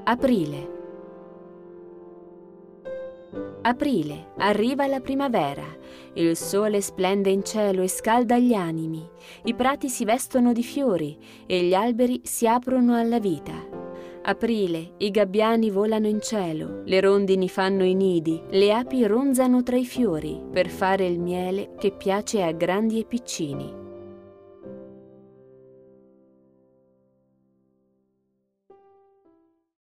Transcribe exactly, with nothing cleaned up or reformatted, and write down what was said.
Aprile. Aprile, arriva la primavera, il sole splende in cielo e scalda gli animi, i prati si vestono di fiori e gli alberi si aprono alla vita. Aprile, i gabbiani volano in cielo, le rondini fanno i nidi, le api ronzano tra i fiori per fare il miele che piace a grandi e piccini.